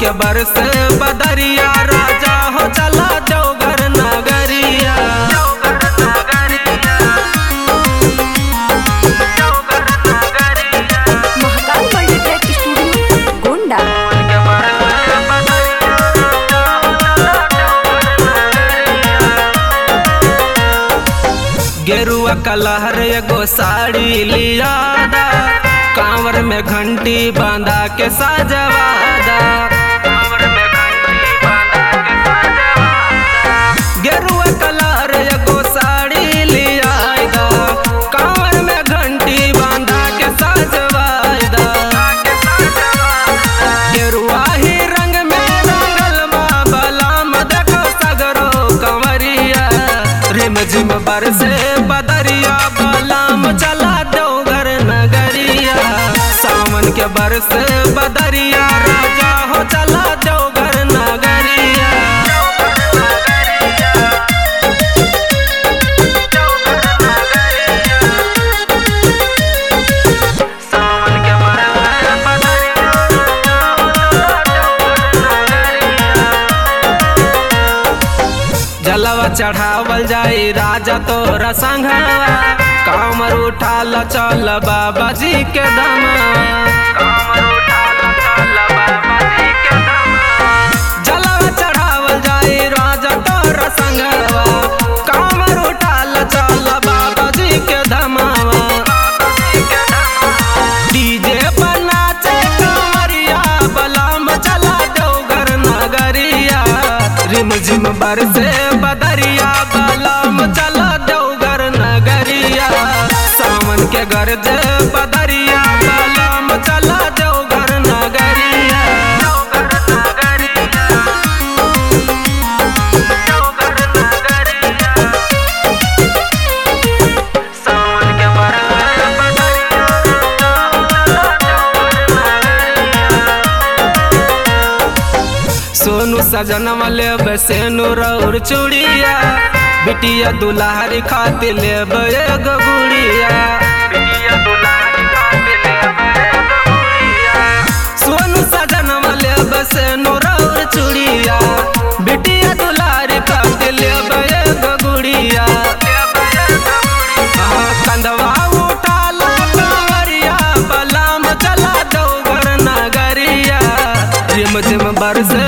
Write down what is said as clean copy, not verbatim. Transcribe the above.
के बरस बदरिया राजा हो चला देवघर नगरिया। Mahakal multiplex studio Gonda. गेरुआ कलहर एगो साड़ी लियादा, कांवर में घंटी बांधा के साजवादा। गेरुआ कलहर एगो साड़ी लियादा, कांवर में घंटी बांधा के साजवादा। गेरुआ ही रंग में रंगल माँ बलाम देखो सगरो कंवरिया। रिम झिम बरसे बदरिया बलाम चला देवघर नगरिया। सावन के बरस बदरिया राजा हो चला देवघर नगरिया। जलवा चढ़ावल जाई राजा तोरा संघवा, कामर उठाल चल बाबा जी के जलवा चढ़ावल जाई राजा तोरा संघवा, कामर उठाल चल बाबा जी के धमावा। डीजे पर नाचे कंवरिया बलाम चला देवघर नगरिया। रिम झिम बरसे बदरिया बलाम चला देवघर नगरिया। सावन के गरज बदरिया बलाम चला देवघर नगरिया। सोनू सजन वाले बसेनु रौर चूड़िया, बिटिया दुल्हारी खातिर लेब एगो गुड़िया। सोनू सजन वाले बसेनु रौर चूड़िया, बिटिया दुल्हारी खातिर लेब एगो गुड़िया। कंधवा उठाला कंवरिया बलाम चला देवघर नगरिया। रिम झिम बरसे